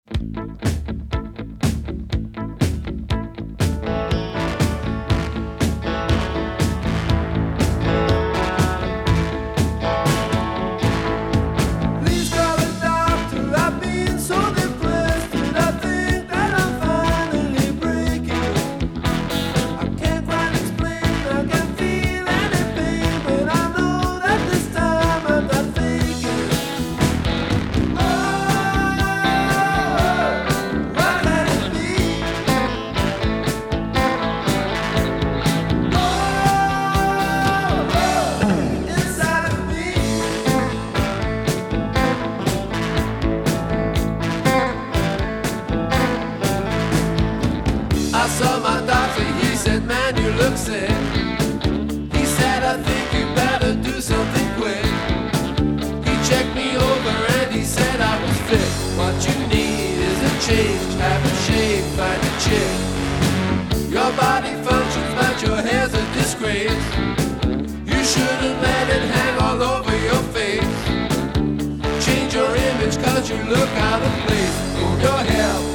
I saw my doctor, he said, man, you look sick. He said, I think you better do something quick. He checked me over and he said I was fit. What you need is a change, have a shave, find a chick. Your body functions but your hair's a disgrace. You shouldn't let it hang all over your face. Change your image cause you look out of place. Move your hair